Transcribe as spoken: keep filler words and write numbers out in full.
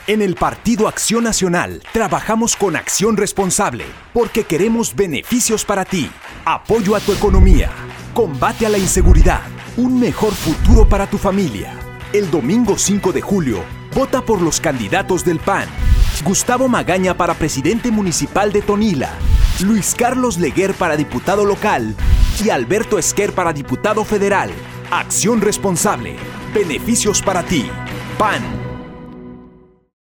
En el Partido Acción Nacional trabajamos con acción responsable porque queremos beneficios para ti, apoyo a tu economía, combate a la inseguridad, un mejor futuro para tu familia. El domingo cinco de julio, vota por los candidatos del P A N. Gustavo Magaña para presidente municipal de Tonila, Luis Carlos Leguer para diputado local y Alberto Esquer para diputado federal. Acción responsable. Beneficios para ti. P A N.